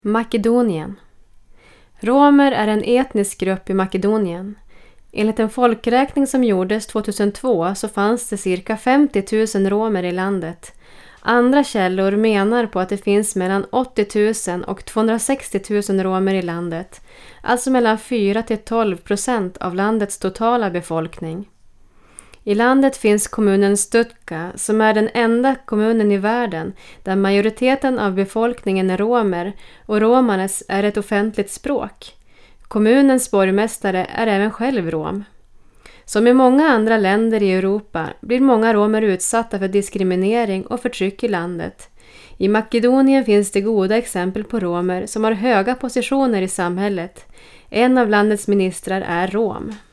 Makedonien. Romer är en etnisk grupp i Makedonien. Enligt en folkräkning som gjordes 2002 så fanns det cirka 50 000 romer i landet. Andra källor menar på att det finns mellan 80 000 och 260 000 romer i landet, alltså mellan 4-12% av landets totala befolkning. I landet finns kommunen Stuttgart som är den enda kommunen i världen där majoriteten av befolkningen är romer och romanes är ett offentligt språk. Kommunens borgmästare är även själv rom. Som i många andra länder i Europa blir många romer utsatta för diskriminering och förtryck i landet. I Makedonien finns det goda exempel på romer som har höga positioner i samhället. En av landets ministrar är rom.